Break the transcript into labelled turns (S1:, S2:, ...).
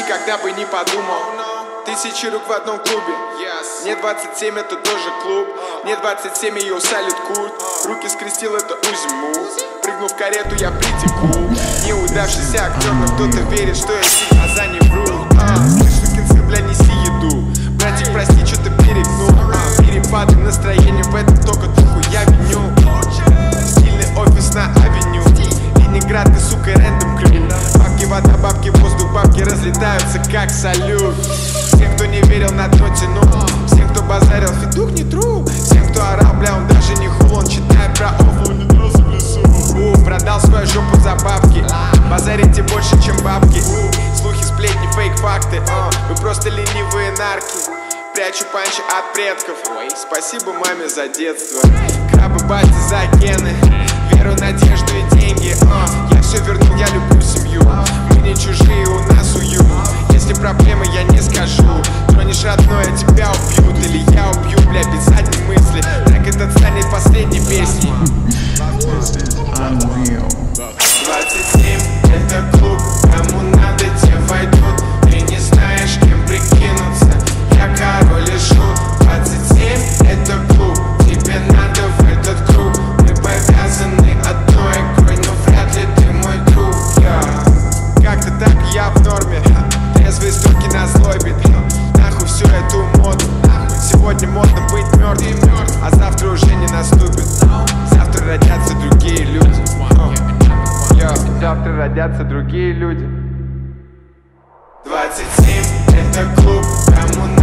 S1: никогда бы не подумал. Тысячи рук в одном клубе. Мне 27, это тоже клуб. Мне 27, ее салют культ. Руки скрестил, это узиму. Прыгну в карету, я притеку. Неудавшийся актер, но кто-то верит, что я сик, глаза не врут. Ты, сукин сын, бля, неси еду. Братик, прости, что-то перегнул. Перепады настроения, в этом только туху я виню. Стильный офис на авеню. Ленинград, ты, сука, рэндом клю. Бабки, вода, бабки, воздух, бабки разлетаются как салют. Всем, кто не верил, на дно тянул. Всем, кто базарил, федук не тру. Всем, кто орал, бля, он даже не хул. Он читает про офлу, не дрос в лесу. Продал свою жопу за бабки. Базарите больше, чем бабки. Слухи, сплетни, фейк, факты. Вы просто ленивые нарки. Прячу панчи от предков. Спасибо маме за детство. Крабы, бати за гены. Веру, надежду и деньги. Я все вернул, я люблю семью. Мы не чужие, у нас уют. Если проблемы, я не скажу. Тронешь родное, тебя убьют. Или я убью, бля, без задней мысли. Так этот станет последней песней. 27, это клуб. Кому надо, те войдут. Ты не знаешь, кем прикинуться. Я король и шут. 27, это клуб. Тебе надо в этот круг. Мы повязаны одной игрой, но вряд ли ты мой друг. Как-то так я в норме. Трезвые стуки на злобе. Нахуй всю эту моду. Сегодня модно быть мертвым, а завтра уже не наступит. Завтра родятся другие люди. Завтра родятся другие люди. 27, это клуб. Кому